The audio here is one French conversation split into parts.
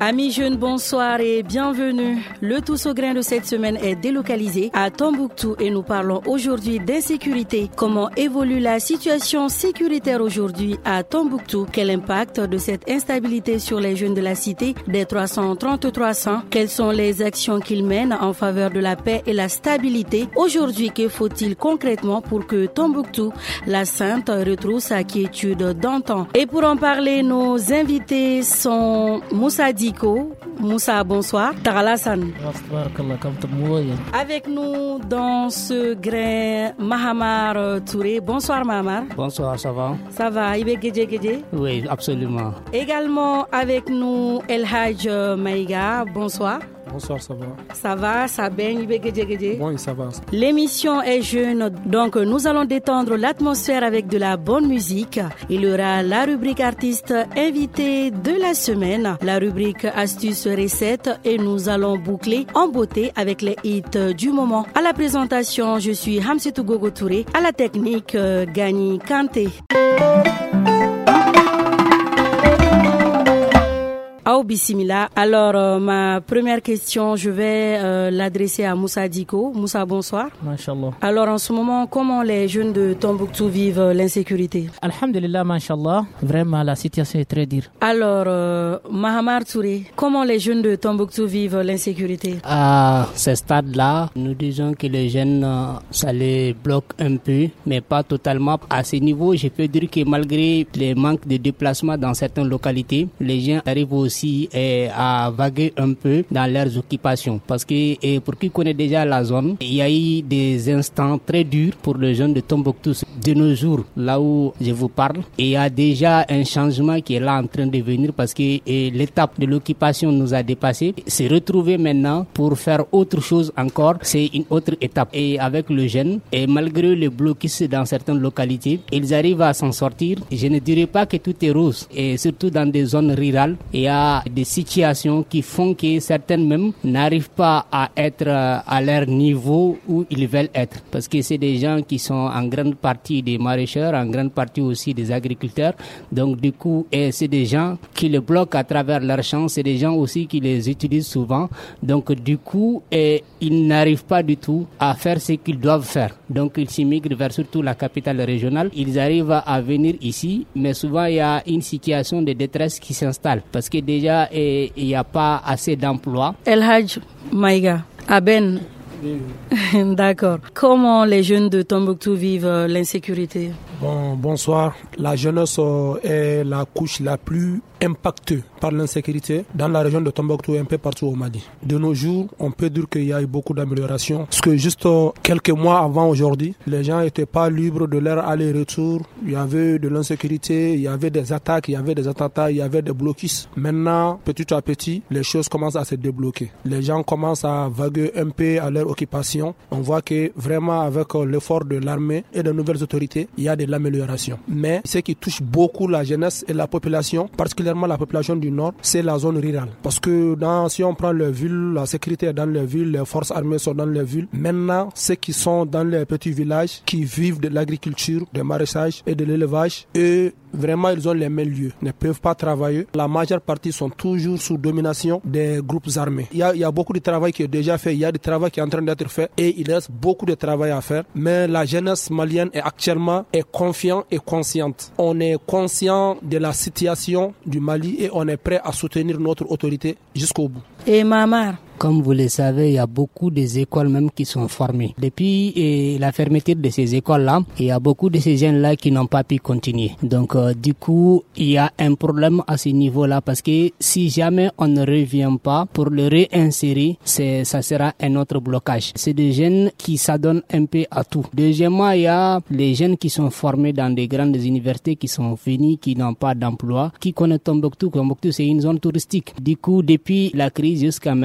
Amis jeunes, bonsoir et bienvenue. Le Tous au grain de cette semaine est délocalisé à Tombouctou et nous parlons aujourd'hui d'insécurité. Comment évolue la situation sécuritaire aujourd'hui à Tombouctou? Quel impact de cette instabilité sur les jeunes de la cité des 333? Quelles sont les actions qu'ils mènent en faveur de la paix et la stabilité? Aujourd'hui, que faut-il concrètement pour que Tombouctou, la Sainte, retrouve sa quiétude d'antan? Et pour en parler, nos invités sont Moussa Diko. Moussa, bonsoir. Taralasan. Avec nous dans ce grain, Mahamar Touré. Bonsoir Mahamar. Bonsoir, ça va? Ça va, Ibe Gedje? Oui, absolument. Également avec nous El Hadj Maïga. Bonsoir. Bonsoir, ça va? Ça va, ça baigne, Ibe Gedje? Oui, ça va. L'émission est jeune, donc nous allons détendre l'atmosphère avec de la bonne musique. Il y aura la rubrique artiste invité de la semaine, la rubrique astuces recettes et nous allons boucler en beauté avec les hits du moment. À la présentation, je suis Hamsetou Gogo Touré, à la technique Gani Kanté. Bismillah. Alors, ma première question, je vais l'adresser à Moussa Diko. Moussa, bonsoir. Masha'Allah. Alors, en ce moment, comment les jeunes de Tombouctou vivent l'insécurité? Alhamdulillah, Masha'Allah. Vraiment, la situation est très dure. Alors, Mahamar Touré, comment les jeunes de Tombouctou vivent l'insécurité? À ce stade-là, nous disons que les jeunes, ça les bloque un peu, mais pas totalement. À ce niveau, je peux dire que malgré les manques de déplacement dans certaines localités, les gens arrivent aussi à vaguer un peu dans leurs occupations. Parce que pour qui connaît déjà la zone, il y a eu des instants très durs pour les jeunes de Tombouctou. De nos jours, là où je vous parle, il y a déjà un changement qui est là en train de venir parce que l'étape de l'occupation nous a dépassé. Se retrouver maintenant pour faire autre chose encore, c'est une autre étape. Et avec le jeune, et malgré le blocus dans certaines localités, ils arrivent à s'en sortir. Je ne dirais pas que tout est rose, et surtout dans des zones rurales, il y a des situations qui font que certaines même n'arrivent pas à être à leur niveau où ils veulent être. Parce que c'est des gens qui sont en grande partie des maraîcheurs, en grande partie aussi des agriculteurs. Donc du coup, c'est des gens qui les bloquent à travers leurs champs. C'est des gens aussi qui les utilisent souvent. Donc du coup, ils n'arrivent pas du tout à faire ce qu'ils doivent faire. Donc ils s'immigrent vers surtout la capitale régionale. Ils arrivent à venir ici, mais souvent il y a une situation de détresse qui s'installe. Parce que déjà, il n'y a pas assez d'emplois. El Hadj Maïga, Aben. D'accord. Comment les jeunes de Tombouctou vivent l'insécurité? Bonsoir. La jeunesse est la couche la plus impactée par l'insécurité dans la région de Tombouctou et un peu partout au Mali. De nos jours, on peut dire qu'il y a eu beaucoup d'améliorations. Parce que juste quelques mois avant aujourd'hui, les gens n'étaient pas libres de leur aller-retour. Il y avait de l'insécurité, il y avait des attaques, il y avait des attentats, il y avait des blocus. Maintenant, petit à petit, les choses commencent à se débloquer. Les gens commencent à vaguer un peu à leur occupation. On voit que vraiment avec l'effort de l'armée et de nouvelles autorités, il y a de l'amélioration. Mais ce qui touche beaucoup la jeunesse et la population, particulièrement la population du Nord, c'est la zone rurale. Parce que si on prend les villes, la sécurité est dans les villes, les forces armées sont dans les villes. Maintenant, ceux qui sont dans les petits villages, qui vivent de l'agriculture, du maraîchage et de l'élevage, eux, vraiment, ils ont les mêmes lieux, ne peuvent pas travailler. La majeure partie sont toujours sous domination des groupes armés. Il y a beaucoup de travail qui est déjà fait, il y a du travail qui est en train d'être fait et il reste beaucoup de travail à faire. Mais la jeunesse malienne est actuellement confiante et consciente. On est conscient de la situation du Mali et on est prêt à soutenir notre autorité jusqu'au bout. Et Mahamar? Comme vous le savez, il y a beaucoup des écoles même qui sont formées. Depuis la fermeture de ces écoles-là, il y a beaucoup de ces jeunes-là qui n'ont pas pu continuer. Donc, du coup, il y a un problème à ce niveau-là parce que si jamais on ne revient pas pour le réinsérer, ça sera un autre blocage. C'est des jeunes qui s'adonnent un peu à tout. Deuxièmement, il y a les jeunes qui sont formés dans des grandes universités qui sont venus, qui n'ont pas d'emploi. Qui connaît Tombouctou? Tombouctou, c'est une zone touristique. Du coup, depuis la crise jusqu'à maintenant,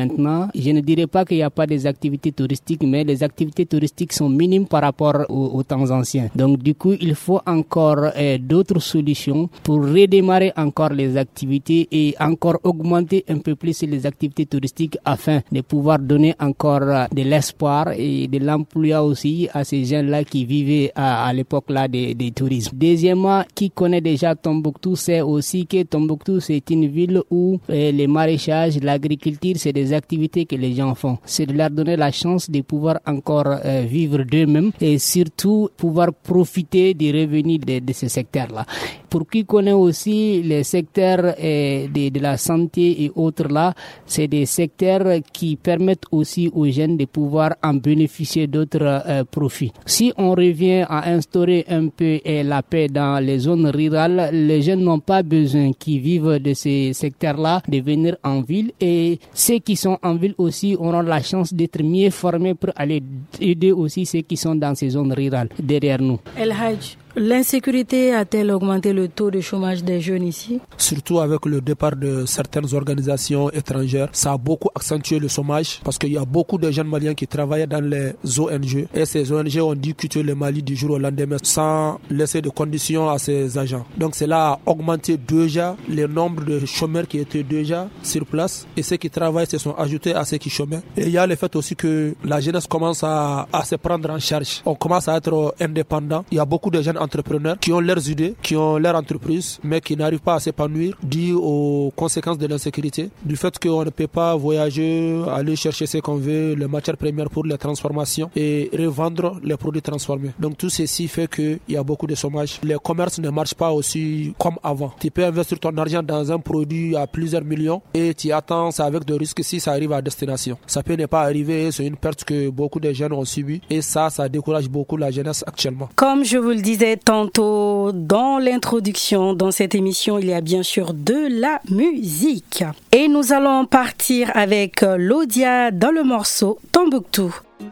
deuxièmement, je ne dirais pas qu'il n'y a pas des activités touristiques, mais les activités touristiques sont minimes par rapport aux temps anciens. Donc du coup, il faut encore d'autres solutions pour redémarrer encore les activités et encore augmenter un peu plus les activités touristiques afin de pouvoir donner encore de l'espoir et de l'emploi aussi à ces gens-là qui vivaient à l'époque là des tourismes. Deuxièmement, qui connaît déjà Tombouctou, c'est aussi que Tombouctou c'est une ville où les maraîchages, l'agriculture, c'est des activités que les gens font. C'est de leur donner la chance de pouvoir encore vivre d'eux-mêmes et surtout pouvoir profiter des revenus de ce secteur-là. Pour qui connaît aussi les secteurs de la santé et autres là, c'est des secteurs qui permettent aussi aux jeunes de pouvoir en bénéficier d'autres profits. Si on revient à instaurer un peu la paix dans les zones rurales, les jeunes n'ont pas besoin qui vivent de ces secteurs-là de venir en ville et ceux qui sont en ville aussi auront la chance d'être mieux formés pour aller aider aussi ceux qui sont dans ces zones rurales derrière nous. El Hadj, l'insécurité a-t-elle augmenté le taux de chômage des jeunes ici? Surtout avec le départ de certaines organisations étrangères, ça a beaucoup accentué le chômage parce qu'il y a beaucoup de jeunes maliens qui travaillaient dans les ONG et ces ONG ont dû quitter le Mali du jour au lendemain sans laisser de conditions à ces agents. Donc cela a augmenté déjà le nombre de chômeurs qui étaient déjà sur place et ceux qui travaillent se sont ajoutés à ceux qui chômaient. Et il y a le fait aussi que la jeunesse commence à se prendre en charge. On commence à être indépendant. Il y a beaucoup de jeunes entrepreneurs qui ont leurs idées, qui ont leur entreprise, mais qui n'arrivent pas à s'épanouir dû aux conséquences de l'insécurité, du fait qu'on ne peut pas voyager, aller chercher ce qu'on veut, les matières premières pour les transformations et revendre les produits transformés. Donc tout ceci fait qu'il y a beaucoup de chômage. Les commerces ne marchent pas aussi comme avant. Tu peux investir ton argent dans un produit à plusieurs millions et tu attends ça avec des risques si ça arrive à destination. Ça peut ne pas arriver, c'est une perte que beaucoup de jeunes ont subie et ça décourage beaucoup la jeunesse actuellement. Comme je vous le disais tantôt dans l'introduction, dans cette émission, il y a bien sûr de la musique. Et nous allons partir avec Lodia dans le morceau Tombouctou.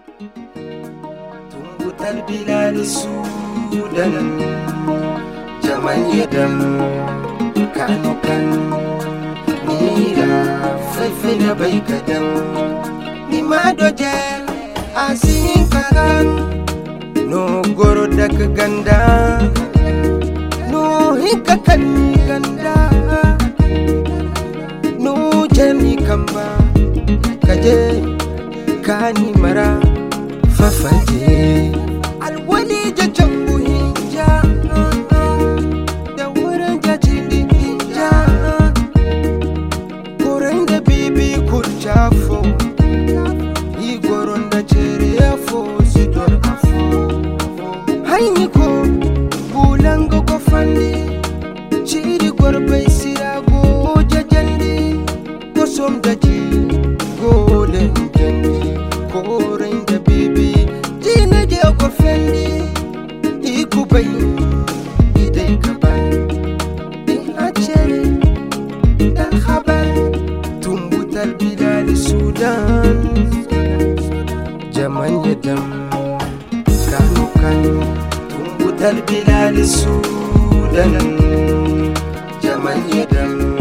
No goro dak ganda, no hikakan ganda, no jami kamba, kaje kani mara fafaje. Alwali jajambu hinja, da wurin jajidi hinja, korenda bibi kurjafo, igoronda jere afo sidor afo. Hainiko bulango ko fandi chiri gorbe sirago jajandi ko somdaji gole jandi ko renda bibi jina je ko fendi ikubay idai kaban ina chere dal khabar tumbutal bilal Sudan jaman yadam kanu kanu البلاد السودان جمال يدم.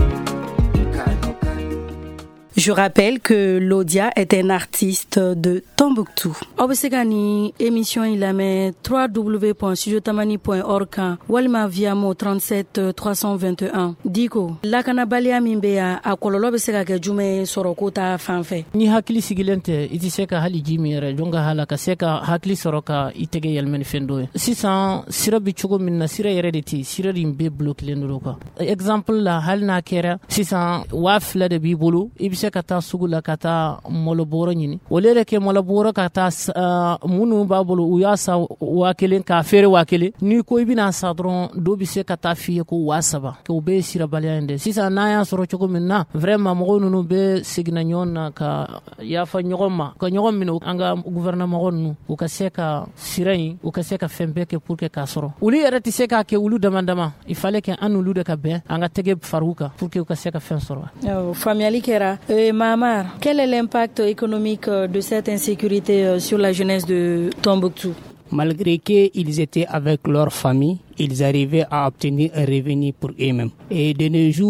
Je rappelle que Lodia est un artiste de Tombouctou. Obsegani émission il a mis www.studiotamani.org walma via mo 37 321. Diko la kana balia mimbeya akololo be sega ke jume sorokota fanfe. Ni hakili sigilente iti seka hali jimire jonga hala ka seka hakili soroka itege yelmen fendo. Sisan sirabi chugo minna sira yerediti sira rimbe block lendoka. Exemple la halna kera sisan wafla de bibulu ibse kata sugula kata moloboro nyini olere ke moloboro kata munu babulu uyasa wakelen ka fere wakele ni ko ibina sadron do bi se kata fiye ko wasaba ko be sira balyande sisa na ya soro choko minna vraiment mo nunu be signa nyonna ka ya fa nyogoma ko nyogom mino anga gouvernement gonu o ka seka sirai o ka seka fembe ke pour que ka soro uli erati seka ke ulu demandama il fallait que anu lude ka be anga tege faruka pour que o ka seka fen soro Famiali Kera. Mamar, quel est l'impact économique de cette insécurité sur la jeunesse de Tombouctou? Malgré qu'ils étaient avec leur famille, ils arrivaient à obtenir un revenu pour eux-mêmes. Et de nos jours,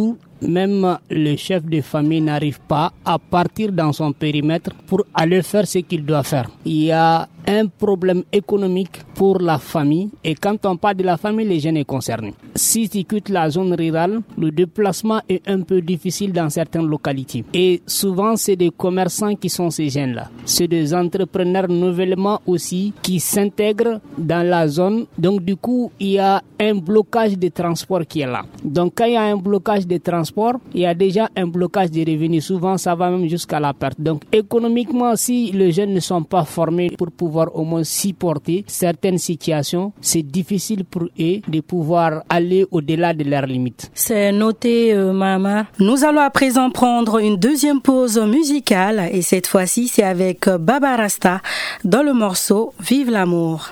même le chef de famille n'arrive pas à partir dans son périmètre pour aller faire ce qu'il doit faire. Il y a un problème économique pour la famille, et quand on parle de la famille, les jeunes sont concernés. Si tu quittes la zone rurale, le déplacement est un peu difficile dans certaines localités. Et souvent, c'est des commerçants qui sont ces jeunes-là. C'est des entrepreneurs nouvellement aussi qui s'intègrent dans la zone. Donc du coup, il y a un blocage de transport qui est là. Donc quand il y a un blocage de transport, il y a déjà un blocage de revenus. Souvent, ça va même jusqu'à la perte. Donc économiquement, si les jeunes ne sont pas formés pour pouvoir au moins supporter certaines situations, c'est difficile pour eux de pouvoir aller au-delà de leurs limites. C'est noté, Mamar. Nous allons à présent prendre une deuxième pause musicale, et cette fois-ci, c'est avec Baba Rasta dans le morceau Vive l'amour.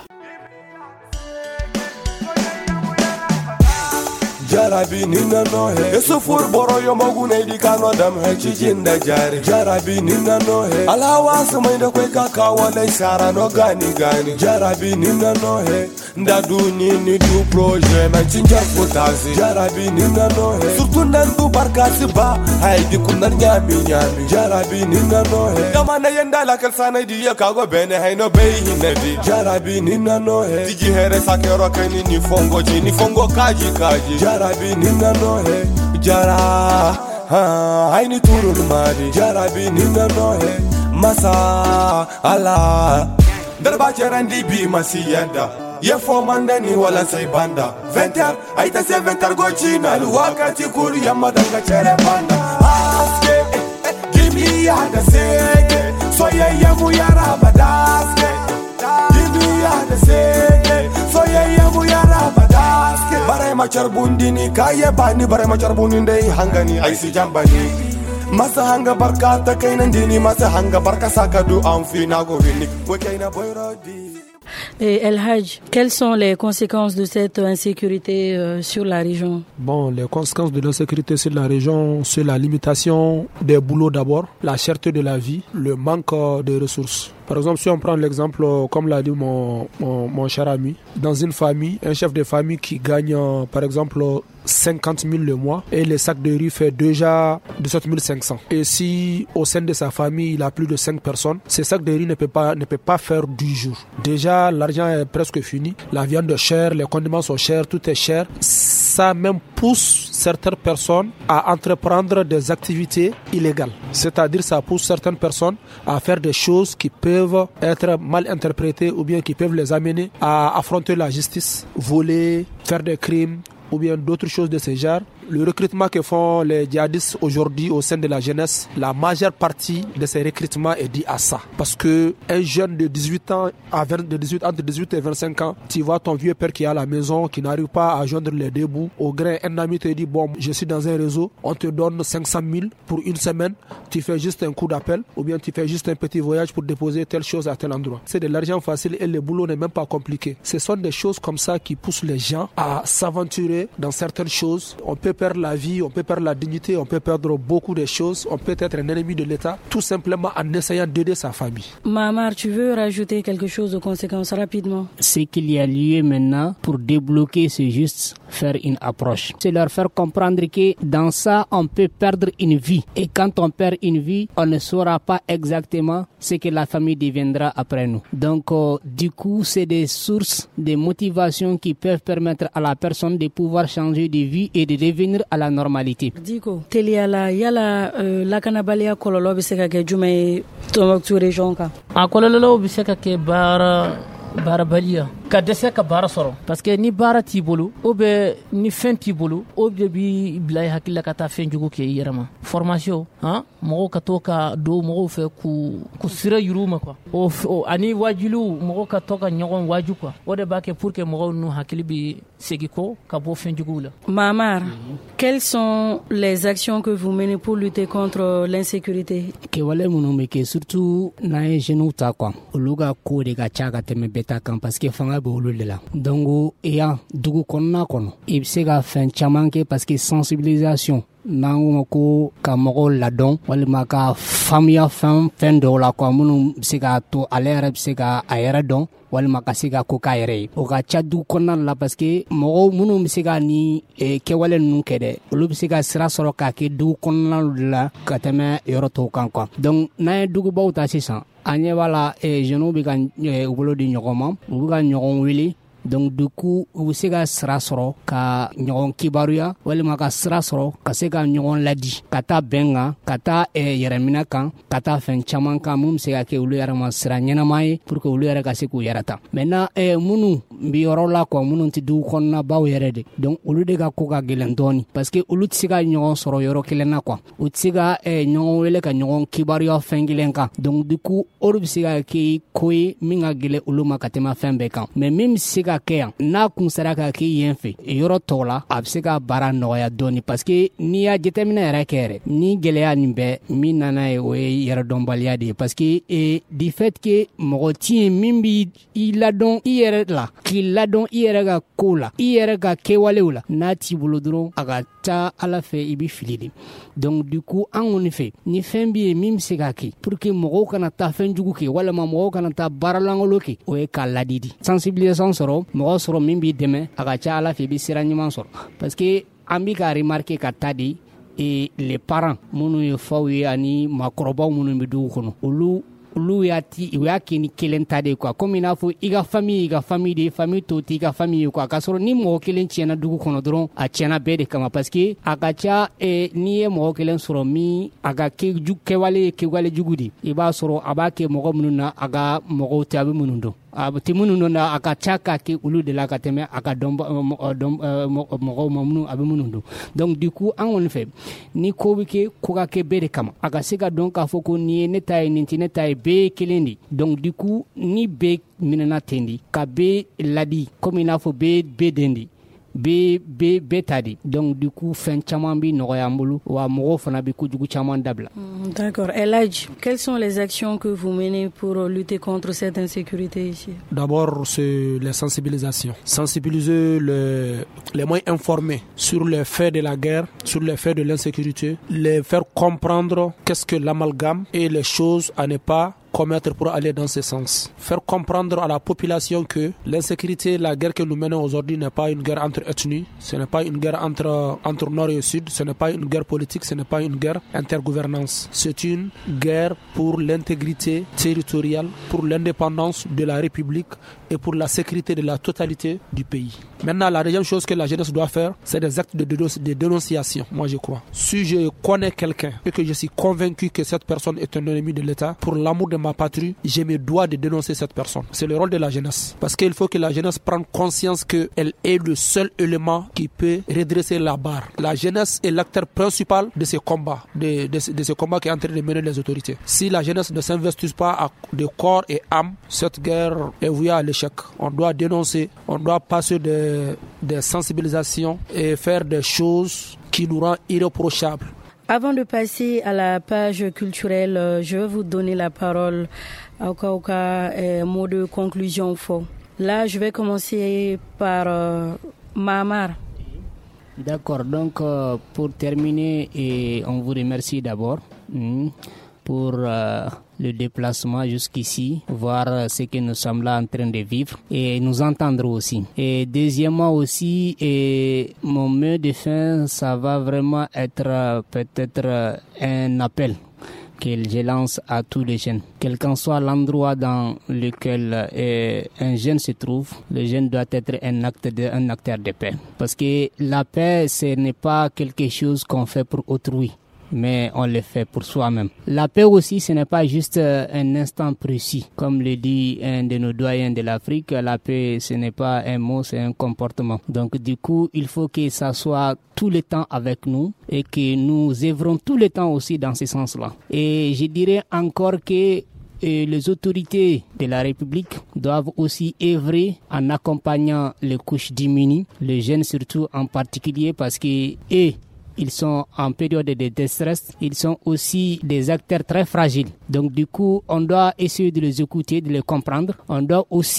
Jarabi nina no he Yusufur boro yo magune di kano dam he chijinda jari Jarabi nina no he Alawa sumai da kwe kaka wale shara no gani Jarabi nina no he Ndadu nini du projet man chinjar futasi Jarabi nina no he Surtu nandu barkasi ba Haidi kunar nyami Jarabi nina no he Damana yenda lakal sana di ya kago bene hay no beyi nedi Jarabi nina no he Tiji here sakero kani ni fongo kaji Jarabi nina no he Jara Haini turun mari Jarabi nina no he Masa ala Darba jerandi bi masiyanda Ye fomandani wala say banda 20h aita se 20h go china wakati kuri ya madanga chere banda Aske give me the seke So ye mu yara badaske Give me the seke So ye mu yara badaske Bare machar bundini kaye bani bare machar bundinde hangani aisi jambani Masa hanga barkata kainan dini masa hanga barka sakadu amfi nago vini wekaina boyrodi. Et El Hadj, quelles sont les conséquences de cette insécurité sur la région? Bon, les conséquences de l'insécurité sur la région, c'est la limitation des boulots d'abord, la cherté de la vie, le manque de ressources. Par exemple, si on prend l'exemple, comme l'a dit mon cher ami, dans une famille, un chef de famille qui gagne, par exemple, 50 000 le mois et le sac de riz fait déjà 17 500. Et si au sein de sa famille, il a plus de 5 personnes, ce sac de riz ne peut pas faire du jour. Déjà, l'argent est presque fini. La viande est chère, les condiments sont chers, tout est cher. Ça même pousse certaines personnes à entreprendre des activités illégales. C'est-à-dire, ça pousse certaines personnes à faire des choses qui peuvent être mal interprétées ou bien qui peuvent les amener à affronter la justice, voler, faire des crimes ou bien d'autres choses de ce genre. Le recrutement que font les djihadistes aujourd'hui au sein de la jeunesse, la majeure partie de ces recrutements est due à ça. Parce que un jeune de 18 ans, entre 18 et 25 ans, tu vois ton vieux père qui est à la maison, qui n'arrive pas à joindre les deux bouts. Au grain, un ami te dit, bon, je suis dans un réseau, on te donne 500 000 pour une semaine, tu fais juste un coup d'appel, ou bien tu fais juste un petit voyage pour déposer telle chose à tel endroit. C'est de l'argent facile et le boulot n'est même pas compliqué. Ce sont des choses comme ça qui poussent les gens à s'aventurer dans certaines choses. On peut perdre la vie, on peut perdre la dignité, on peut perdre beaucoup de choses, on peut être un ennemi de l'État, tout simplement en essayant d'aider sa famille. Mamar, tu veux rajouter quelque chose de conséquence rapidement? Ce qu'il y a lieu maintenant pour débloquer, c'est juste faire une approche. C'est leur faire comprendre que dans ça, on peut perdre une vie. Et quand on perd une vie, on ne saura pas exactement ce que la famille deviendra après nous. Donc, du coup, c'est des sources de motivation qui peuvent permettre à la personne de pouvoir changer de vie et de revenir à la normalité. Diko, teliala yala lakanabalia kololo biseka ke jume Tombouctou région ka. A kololo biseka ke bara balia ka dese ka bara soro parce que ni bara ti bolo o be ni fen ti bolo o be bi bilay hakilla ka ta fen jugo ke yerama formation mo ka to ka do mo fe ku sira yuruma quoi o ani wajilu mo ka to ka nyogon waju quoi o de ba ke pour que mo no hakili bi segiko ka bo fen jugo la. Mamar, quelles sont les actions que vous menez pour lutter contre l'insécurité? Ke wale muno me ke surtout na jenu ta quoi oluga ko de ga chaga teme beta kan parce que fanga be olu de la donc ya dugu konna kono e se ga fen chaman ke parce que sensibilisation n'an ko ka mɔgɔw ladɔn walima ka faamuya fɛn dɔw la quoi minnu bɛ se k'a to ale yɛrɛ bɛ se ka a yɛrɛ dɔn walima ka se ka ko k'a yɛrɛ ye o ka ca du kɔnɔna la parce que mɔgɔw minnu bɛ se ka ni kɛwale ninnu kɛ dɛ olu bɛ se ka sira sɔrɔ k'a kɛ du kɔnɔna la ka tɛmɛ yɔrɔ tɔw kan quoi donc n'an ye dugubaw ta sisan a ɲɛ b'a la jeunes bɛ ka u bolo di ɲɔgɔn ma u bɛ ka ɲɔgɔn wele donc du coup u bɛ se ka sira sɔrɔ ka ɲɔgɔn kibaruya walima ka sira sɔrɔ ka se ka ɲɔgɔn ladi ka taa bɛn kan ka taa yɛrɛminɛ kan ka taa fɛn caman kan mun bɛ se ka kɛ olu yɛrɛ ma sira ɲɛnama ye pour que olu yɛrɛ ka se k'u yɛrɛ ta maintenant minnu bɛ yɔrɔ la quoi minnu tɛ dugu kɔnɔna baw yɛrɛ de donc olu de ka ko ka gɛlɛn dɔɔni parce que olu tɛ se ka ɲɔgɔn sɔrɔ yɔrɔ kelen na quoi u tɛ se ka ɲɔgɔn wele ka ɲɔgɔn kibaruya fɛn kelen kan donc du coup olu bɛ se ka kɛ ko ye min ka gɛlɛn olu ma ka tɛmɛ fɛn bɛɛ kan mais min bɛ se ka kɛ yan n'a kun sera ka kɛ yen fɛ yɔrɔ tɔw la a bɛ se ka baara nɔgɔya dɔɔni parce que n'i y'a jateminɛ yɛrɛ kɛ yɛrɛ ni gɛlɛya nin bɛɛ min nana ye o ye yɛrɛdɔnbaliya de ye parce que du fait que mɔgɔ tɛ yen min b'i ladɔn i yɛrɛ la k'i ladɔn i yɛrɛ ka kow la i yɛrɛ ka kɛwalew la n'a t'i bolo dɔrɔn a ka ca ala fɛ i bɛ fili de donc du coup an kɔni fɛ ni fɛn bɛ yen min bɛ se ka kɛ pour que mɔgɔw kana taa fɛn jugu kɛ walima mɔgɔw kana taa baaralankolon kɛ o ye k'a ladidi sensibilisation sɔrɔ mɔgɔ sɔrɔ min b'i dɛmɛ a ka ca ala fɛ i bɛ sira ɲuman sɔrɔ parce que an bɛ ka remarquer ka taa de les parents minnu ye faw ye ani maakɔrɔbaw minnu bɛ dugu kɔnɔ olu y'a kɛ ni kelen ta de quoi comme i n'a fɔ i ka famille de ye famille tɔw t'i ka famille ye quoi k'a sɔrɔ ni mɔgɔ kelen tiɲɛna dugu kɔnɔ dɔrɔn a tiɲɛna bɛɛ de kama parce que a ka ca n'i ye mɔgɔ kelen sɔrɔ min a ka kɛwale ye kɛwale jugu de i b'a sɔrɔ a b'a kɛ mɔgɔ minnu na a ka mɔgɔw tɛ a bɛ minnu dɔn a tɛ minnu dɔn na a ka ca k'a kɛ olu de la ka tɛmɛ a ka dɔn mɔgɔw ma minnu a bɛ minnu dɔn donc du coup an kɔni fɛ ni ko bɛ kɛ ko ka kɛ bɛɛ de kama a ka se ka dɔn k'a fɔ ko nin ye ne ta ye nin tɛ ne ta ye bɛɛ ye kelen de donc du coup ni bɛɛ minɛna ten de ka bɛɛ ladi comme i n'a fɔ bɛɛ den de bɛɛ ta de donc du coup fɛn caman bi nɔgɔya an bolo wa mɔgɔw fana bi kojugu caman dabila. D'accord. El Hadj, quelles sont les actions que vous menez pour lutter contre cette insécurité ici? D'abord, c'est les sensibilisations. Sensibiliser les moins informés sur les faits de la guerre, sur les faits de l'insécurité, les faire comprendre qu'est-ce que l'amalgame et les choses à ne pas commettre pour aller dans ce sens. Faire comprendre à la population que l'insécurité, la guerre que nous menons aujourd'hui n'est pas une guerre entre ethnies, ce n'est pas une guerre entre nord et sud, ce n'est pas une guerre politique, ce n'est pas une guerre intergouvernance. C'est une guerre pour l'intégrité territoriale, pour l'indépendance de la République et pour la sécurité de la totalité du pays. Maintenant, la deuxième chose que la jeunesse doit faire, c'est des actes de dénonciation, moi je crois. Si je connais quelqu'un et que je suis convaincu que cette personne est un ennemi de l'État, pour l'amour de ma patrie, je me dois de dénoncer cette personne. C'est le rôle de la jeunesse. Parce qu'il faut que la jeunesse prenne conscience qu'elle est le seul élément qui peut redresser la barre. La jeunesse est l'acteur principal de ce combat, de ce combat qui est en train de mener les autorités. Si la jeunesse ne s'investit pas de corps et âme, cette guerre est vouée à l'échec. On doit dénoncer, on doit passer des sensibilisations et faire des choses qui nous rendent irréprochables. Avant de passer à la page culturelle, je vais vous donner la parole à mot de conclusion fort. Là, je vais commencer par Mahamar. D'accord, donc pour terminer, on vous remercie d'abord pour le déplacement jusqu'ici, voir ce que nous sommes là en train de vivre et nous entendre aussi. Et deuxièmement aussi, mon mot de fin, ça va vraiment être peut-être un appel que je lance à tous les jeunes. Quel qu'en soit l'endroit dans lequel un jeune se trouve, le jeune doit être un acteur de paix. Parce que la paix, ce n'est pas quelque chose qu'on fait pour autrui, mais on le fait pour soi-même. La paix aussi, ce n'est pas juste un instant précis. Comme le dit un de nos doyens de l'Afrique, la paix, ce n'est pas un mot, c'est un comportement. Donc du coup, il faut que ça soit tout le temps avec nous et que nous œuvrons tout le temps aussi dans ce sens-là. Et je dirais encore que les autorités de la République doivent aussi œuvrer en accompagnant les couches démunies, les jeunes surtout en particulier, parce que ils sont en période de détresse, ils sont aussi des acteurs très fragiles. Donc du coup, on doit essayer de les écouter, de les comprendre. On doit aussi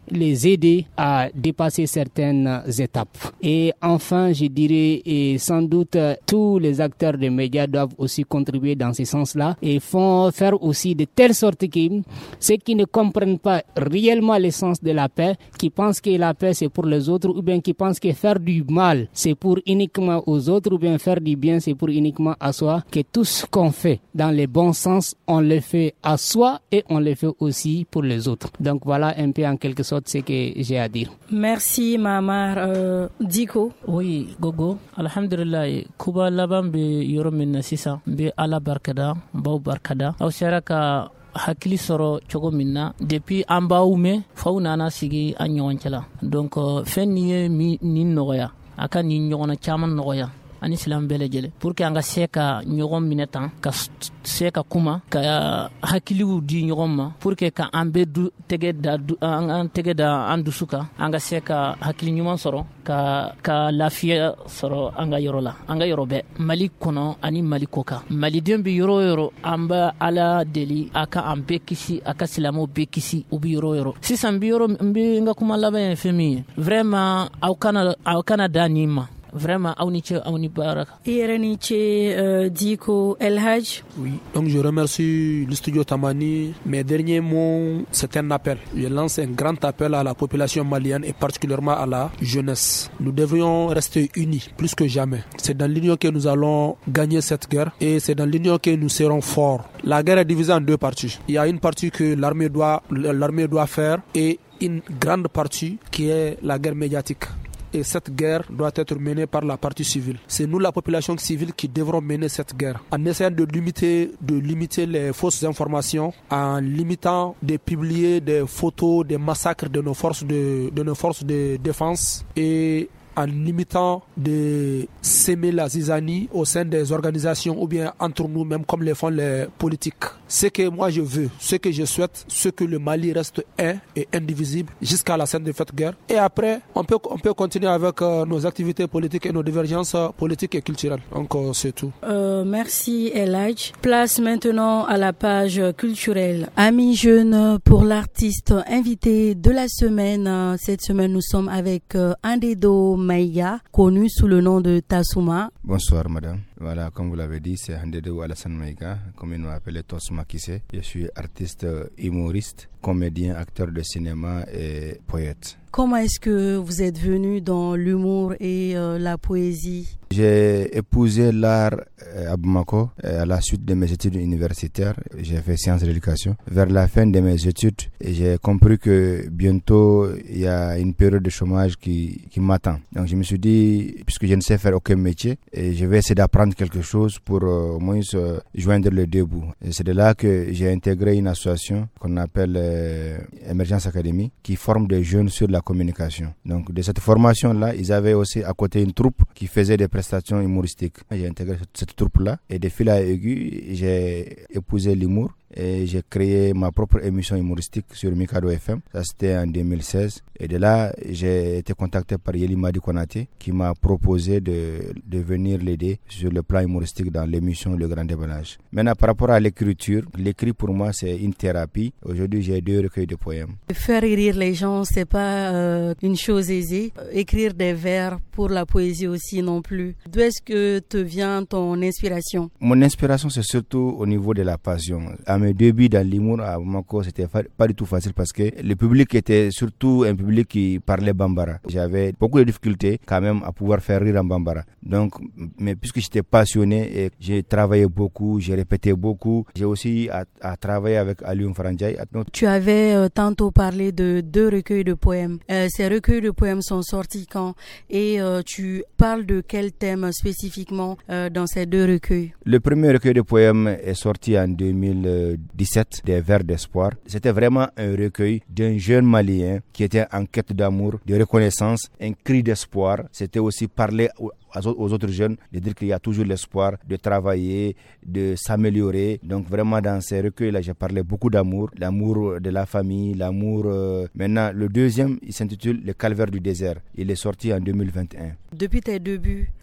les aider à dépasser certaines étapes. Et enfin, je dirais, et sans doute, tous les acteurs des médias doivent aussi contribuer dans ce sens-là et font faire aussi de telle sorte que ceux qui ne comprennent pas réellement l'essence de la paix, qui pensent que la paix c'est pour les autres, ou bien qui pensent que faire du mal c'est pour uniquement aux autres, ou bien faire du bien c'est pour uniquement à soi, que tout ce qu'on fait dans le bon sens, on le fait à soi et on le fait aussi pour les autres. Donc voilà un peu en quelque sorte ce que j'ai à dire. Merci Mamar. Diko. Oui, Gogo. Alhamdulillah, Kuba laban be yoro min sisa be ala barkada, baw barkada. Aw sharaka hakili sɔrɔ cogo min na depuis an b'aw mɛn faw nana sigi an ɲɔgɔn cɛla donc fɛn nin ye nin nɔgɔya a ka nin ɲɔgɔnna caman nɔgɔya ani silamɛ bɛɛ lajɛlen pour que an ka se ka ɲɔgɔn minɛ tan ka se ka kuma ka hakiliw di ɲɔgɔn ma pour que ka an bɛɛ an tɛgɛ da an dusu kan an ka se ka hakili ɲuman sɔrɔ ka lafiya sɔrɔ an ka yɔrɔ la an ka yɔrɔ bɛɛ Mali kɔnɔ ani Mali kɔ kan maliden bɛ yɔrɔ o yɔrɔ an bɛ Ala deli a ka an bɛɛ kisi a ka silamɛw bɛɛ kisi u bɛ yɔrɔ o yɔrɔ sisan n bɛ n ka kuma laban ye fɛn min ye vraiment aw kana da nin ma. Vraiment, Aouni Baraka. Diko El Hadj. Oui, donc je remercie le studio Tamani. Mes derniers mots, c'est un appel. Je lance un grand appel à la population malienne et particulièrement à la jeunesse. Nous devrions rester unis plus que jamais. C'est dans l'union que nous allons gagner cette guerre et c'est dans l'union que nous serons forts. La guerre est divisée en deux parties. Il y a une partie que l'armée doit faire et une grande partie qui est la guerre médiatique. Et cette guerre doit être menée par la partie civile. C'est nous, la population civile, qui devrons mener cette guerre. En essayant de limiter les fausses informations, en limitant de publier des photos des massacres de nos forces de défense et en limitant de s'aimer la zizanie au sein des organisations ou bien entre nous-mêmes comme le font les politiques. Ce que moi je veux, ce que je souhaite, c'est que le Mali reste un et indivisible jusqu'à la fin de cette guerre. Et après, on peut continuer avec nos activités politiques et nos divergences politiques et culturelles. Donc c'est tout. Merci El Hadj. Place maintenant à la page culturelle. Amis jeunes, pour l'artiste invité de la semaine, cette semaine nous sommes avec Andedo Maïga, connu sous le nom de Tassouma. Bonsoir madame. Voilà, comme vous l'avez dit, c'est Andedo Alassane Maïga, comme il m'a appelé Tassouma Kissé. Je suis artiste humoriste, comédien, acteur de cinéma et poète. Comment est-ce que vous êtes venu dans l'humour et la poésie? J'ai épousé l'art à Bamako à la suite de mes études universitaires. J'ai fait sciences de l'éducation. Vers la fin de mes études, j'ai compris que bientôt il y a une période de chômage qui m'attend. Donc je me suis dit, puisque je ne sais faire aucun métier, et je vais essayer d'apprendre quelque chose pour au moins joindre les deux bouts. Et c'est de là que j'ai intégré une association qu'on appelle Emergence Academy, qui forme des jeunes sur la communication. Donc de cette formation-là, ils avaient aussi à côté une troupe qui faisait des prestations humoristiques. J'ai intégré cette troupe-là et de fil à aiguille, j'ai épousé l'humour et j'ai créé ma propre émission humoristique sur Mikado FM. Ça, c'était en 2016. Et de là, j'ai été contacté par Yeli Madi Konate qui m'a proposé de venir l'aider sur le plan humoristique dans l'émission Le Grand Déballage. Maintenant, par rapport à l'écriture, l'écrit pour moi, c'est une thérapie. Aujourd'hui, j'ai 2 recueils de poèmes. Faire rire les gens, c'est pas une chose aisée. Écrire des vers pour la poésie aussi non plus. D'où est-ce que te vient ton inspiration? Mon inspiration, c'est surtout au niveau de la passion. À mes débuts dans l'humour à Bamako, c'était pas du tout facile parce que le public était surtout un public qui parlait bambara. J'avais beaucoup de difficultés quand même à pouvoir faire rire en bambara. Donc, mais puisque j'étais passionné et j'ai travaillé beaucoup, j'ai répété beaucoup, j'ai aussi à travailler avec Alioune Farandjaï. Tu avais tantôt parlé de 2 recueils de poèmes. Ces recueils de poèmes sont sortis quand? Et tu parles de quel thème spécifiquement dans ces 2 recueils? Le premier recueil de poèmes est sorti en 2017, des vers d'espoir. C'était vraiment un recueil d'un jeune Malien qui était en quête d'amour, de reconnaissance, un cri d'espoir. C'était aussi parler aux autres jeunes, de dire qu'il y a toujours l'espoir de travailler, de s'améliorer. Donc vraiment dans ces recueils-là, j'ai parlé beaucoup d'amour, l'amour de la famille, l'amour... Maintenant, le deuxième, il s'intitule Le Calvaire du désert. Il est sorti en 2021. Depuis tes débuts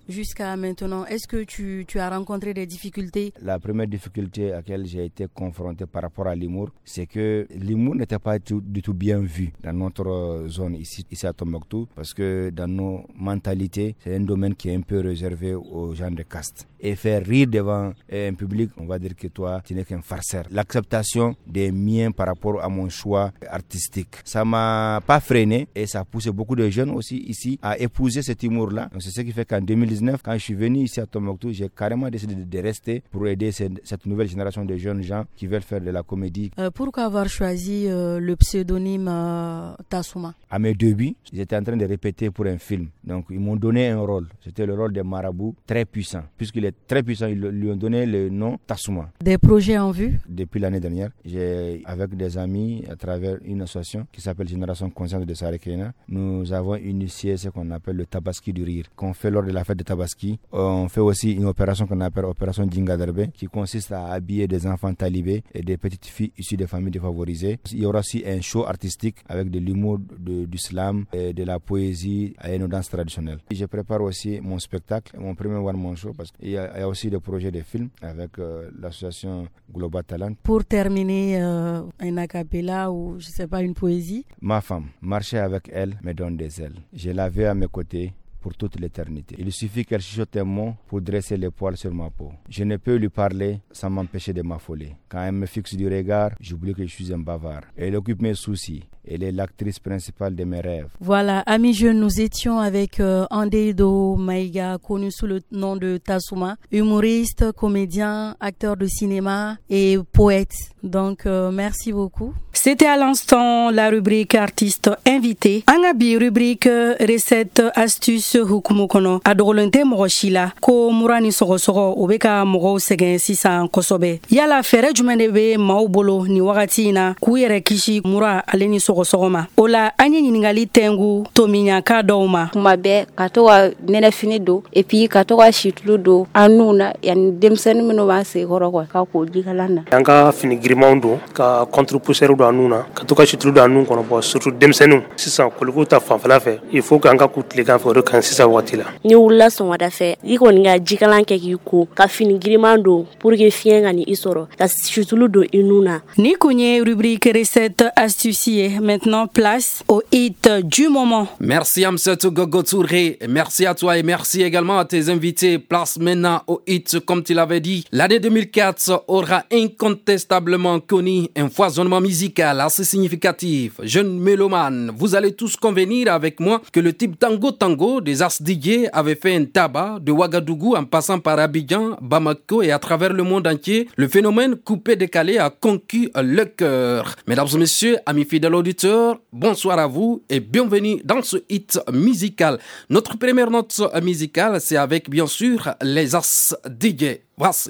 jusqu'à maintenant? Est-ce que tu as rencontré des difficultés? La première difficulté à laquelle j'ai été confronté par rapport à l'humour, c'est que l'humour n'était pas du tout bien vu dans notre zone ici à Tombouctou, parce que dans nos mentalités, c'est un domaine qui est un peu réservé aux gens de caste. Et faire rire devant un public, on va dire que toi, tu n'es qu'un farceur. L'acceptation des miens par rapport à mon choix artistique, ça m'a pas freiné et ça a poussé beaucoup de jeunes aussi ici à épouser cet humour-là. Donc c'est ce qui fait qu'en 2019, quand je suis venu ici à Tombouctou, j'ai carrément décidé de rester pour aider cette nouvelle génération de jeunes gens qui veulent faire de la comédie. Pourquoi avoir choisi le pseudonyme Tassouma? À mes débuts, j'étais en train de répéter pour un film. Donc ils m'ont donné un rôle. C'était le rôle des marabouts très puissant. Puisqu'il est très puissant, ils lui ont donné le nom Tassouma. Des projets en vue? Depuis l'année dernière, j'ai, avec des amis, à travers une association qui s'appelle Génération Consciente de Sarekena, nous avons initié ce qu'on appelle le Tabaski du rire, qu'on fait lors de la fête de Tabaski. On fait aussi une opération qu'on appelle Opération Djingadarbe, qui consiste à habiller des enfants talibés et des petites filles issues des familles défavorisées. Il y aura aussi un show artistique avec de l'humour, du slam, et de la poésie et nos danses traditionnelles. Je prépare aussi mon spectacle, mon premier one man show, parce qu'il y a aussi des projets de films avec l'association Global Talent. Pour terminer, un a cappella ou je sais pas, une poésie. Ma femme, marcher avec elle me donne des ailes. Je la veux à mes côtés pour toute l'éternité. Il suffit qu'elle chuchote un mot pour dresser les poils sur ma peau. Je ne peux lui parler sans m'empêcher de m'affoler. Quand elle me fixe du regard, j'oublie que je suis un bavard. Elle occupe mes soucis. Elle est l'actrice principale de mes rêves. Voilà, amis jeunes, nous étions avec Andeido Maïga, connu sous le nom de Tassouma, humoriste, comédien, acteur de cinéma et poète. Donc, merci beaucoup. C'était à l'instant la rubrique artiste invité. Angabi rubrique recette astuce hukumukono. Adolente mogoshila ko murani sogo obeka mogo segen sisan kosobe. Yala fere jumenebe maubolo ni wakati na kuyere kishi mura aleni sogoma. Ola anyi ɲiningali tengu tominya ka dɔw ma. Kuma bɛɛ ka to ka nɛnɛfini don et puis ka to ka situlu don an nu na yani denmisɛnnin minnu b'an senkɔrɔ quoi ka ko jikalan na. An ka fini girimanw don ka contre-pousseur don an nu na ka to ka situlu don an nu kɔnɔ bon surtout denmisɛnninw sisan koliko ta fanfɛla fɛ il faut que an ka ku tilegan fɛ o de kan sisan waati la. Ni wulila sɔgɔmada fɛ i kɔni ka jikalan kɛ k'i ko ka fini giriman don pour que fiɲɛ ka ni i sɔrɔ ka situlu don i nu na. Ni kun ye rubrique recette astuce ye. Maintenant, place au hit du moment. Merci Amsatou Gogo Touré. Merci à toi et merci également à tes invités. Place maintenant au hit, comme tu l'avais dit. L'année 2004 aura incontestablement connu un foisonnement musical assez significatif. Jeunes mélomanes, vous allez tous convenir avec moi que le type tango des As DJ avait fait un tabac de Ouagadougou en passant par Abidjan, Bamako et à travers le monde entier. Le phénomène coupé-décalé a conquis le cœur. Mesdames et messieurs, amis fidèles auditeurs, bonsoir à vous et bienvenue dans ce hit musical. Notre première note musicale, c'est avec bien sûr les As DJ. Voici.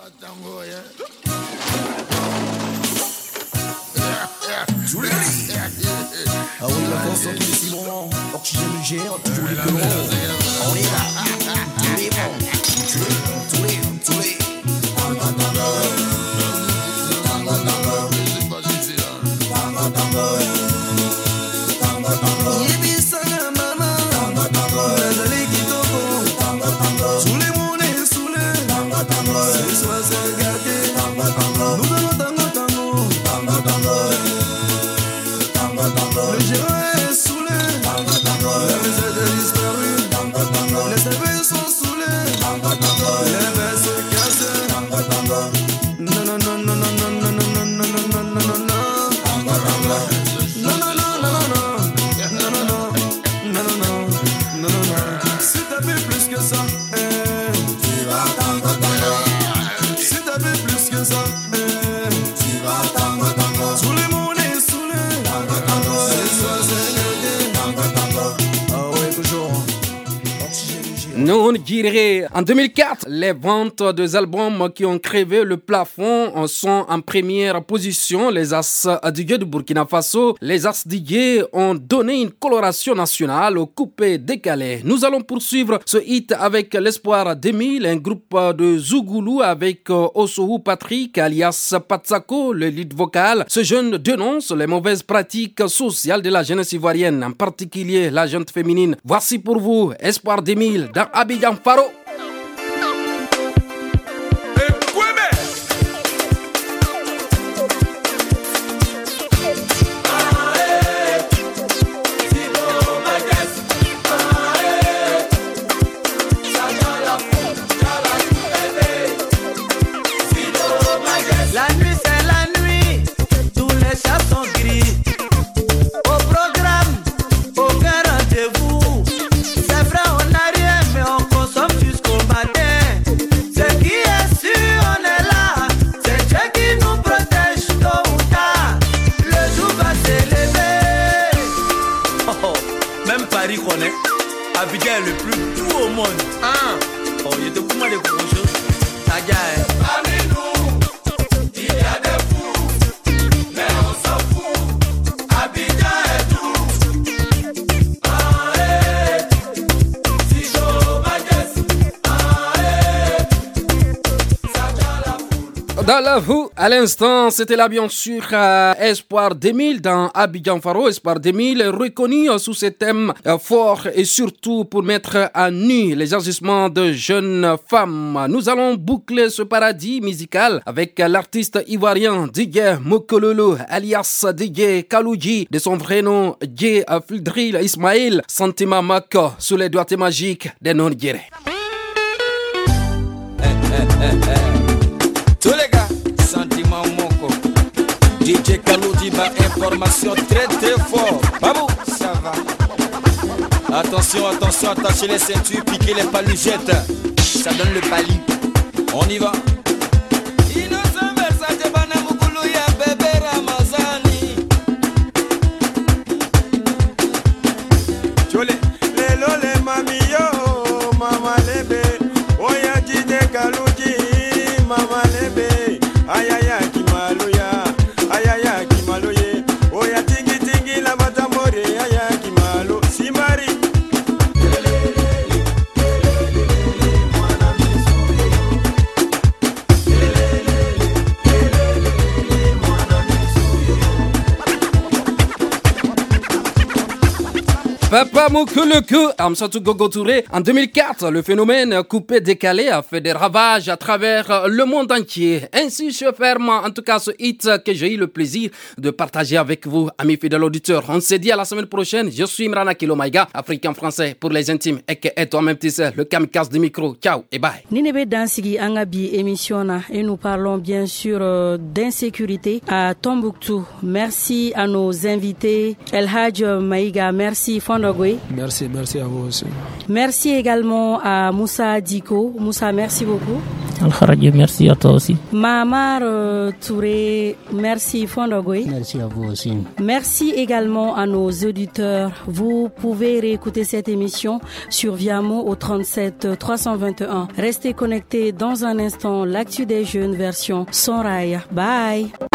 Ah oui, la force en tous les ciments, oxygène légère, toujours les colons. On est là, tous les bons, tous les. Nous dirait en 2004, les ventes des albums qui ont crévé le plafond sont en première position. Les As DJ de Burkina Faso, les As DJ ont donné une coloration nationale au coupé décalé. Nous allons poursuivre ce hit avec l'Espoir 2000, un groupe de Zougoulou avec Osohou Patrick alias Patsako, le lead vocal. Ce jeune dénonce les mauvaises pratiques sociales de la jeunesse ivoirienne, en particulier la jeune féminine. Voici pour vous Espoir 2000 dans Abidjan Faro. Abidjan est le plus doux au monde. Ah. Oh, il y a de comment les gros choses. Parmi nous, il y a des fous, mais on s'en fout. Abidjan est doux. Ah, Sido Majes. Dans la vous, à l'instant, c'était là bien sûr Espoir 2000 dans Abidjan Faro. Espoir 2000 reconnu sous ces thèmes forts et surtout pour mettre à nu les agissements de jeunes femmes. Nous allons boucler ce paradis musical avec l'artiste ivoirien DJ Mokololo alias DJ Kalouji, de son vrai nom DJ Fildril Ismail Santima Mako, sous les doigts magiques des non-guérés. Tous les gars, Sentiment Moko, DJ Kaloudi, ma information très très fort. Babou, ça va. Attention, attention, attachez les ceintures, piquez les paluchettes. Ça donne le pali. On y va. Innocent Versace, Banamukulu, ya bébé Ramazani. Chole, lelo le mami yo, mama lebe. Oya DJ Kaloudi, mama lebe. Ayaya kimaloya, ayaya kimaloye. Oya tingi tingi la batamore, ayaya kimalo. Simari. Papa Moukouloukou, Amsatou Gogo Touré. En 2004, le phénomène coupé-décalé a fait des ravages à travers le monde entier. Ainsi je ferme en tout cas ce hit que j'ai eu le plaisir de partager avec vous, amis fidèles auditeurs. On s'est dit à la semaine prochaine. Je suis Imrana Kilomaïga, africain français pour les intimes. Et toi-même, tu sais, le kamikaze du micro. Ciao et bye. Ninebe Dansigi Angabi émission et nous parlons bien sûr d'insécurité à Tombouctou. Merci à nos invités. El Hadj Maïga, merci Fondogoy. Merci à vous aussi. Merci également à Moussa Diko. Moussa, merci beaucoup. Al-Kharadji, merci à toi aussi. Mamar Touré, merci Fondogoy. Merci à vous aussi. Merci également à nos auditeurs. Vous pouvez réécouter cette émission sur Viamo au 37 321. Restez connectés dans un instant. L'actu des jeunes version Sonraï. Bye.